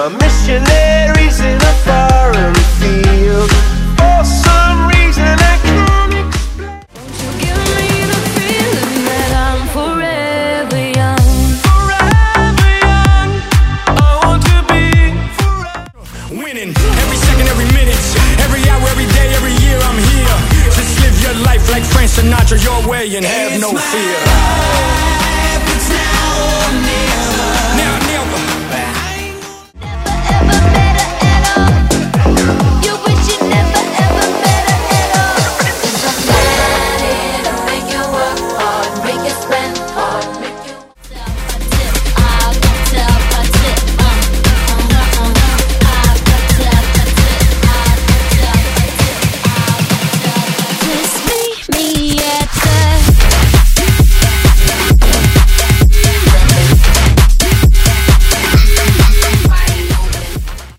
My missionaries in a foreign field. For some reason I can't explain. Won't you give me the feeling that I'm forever young? Forever young, I want to be forever. Winning every second, every minute, every hour, every day, every year I'm here. Just live your life like Frank Sinatra, your way, and have no fear. It's now or never.